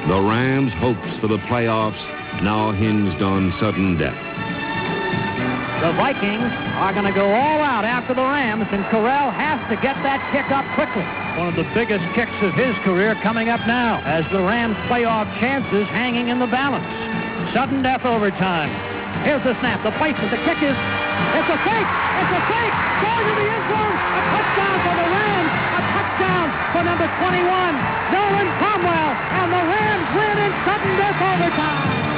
The Rams' hopes for the playoffs now hinged on sudden death. The Vikings are going to go all out after the Rams, and Corral has to get that kick up quickly. One of the biggest kicks of his career coming up now as the Rams' playoff chances hanging in the balance. Sudden death overtime. Here's the snap, the placement, the kick is, it's a fake, going to the end zone, a touchdown for the Rams, a touchdown for number 21, Nolan Cromwell, and the Rams win in sudden death overtime.